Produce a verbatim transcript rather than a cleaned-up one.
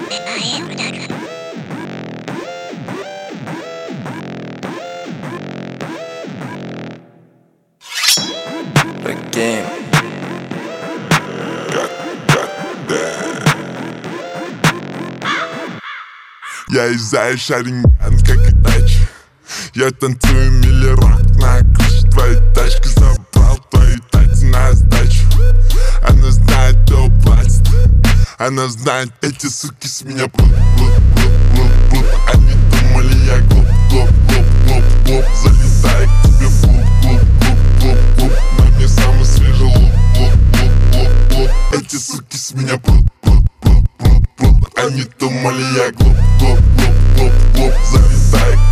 The game. Я из-за шаринган, как и тачи. Я танцую миллирок на крыше твоей тачки. Забрал твои тайцы на сдачу. Она знает, кто платит. Она знает, эти суки с меня плут, плут, плут, плут, плут. Они думали, я глуп, глуп, глуп, глуп, глуп. Залетаю к тебе в клуб, клуб, клуб, клуб, клуб. На мне самый свежий лук, лук, лук, лук, лук. Эти суки с меня плут, плут, плут, плут, плут. Они думали, я глуп, глуп, глуп, глуп, глуп. Залетаю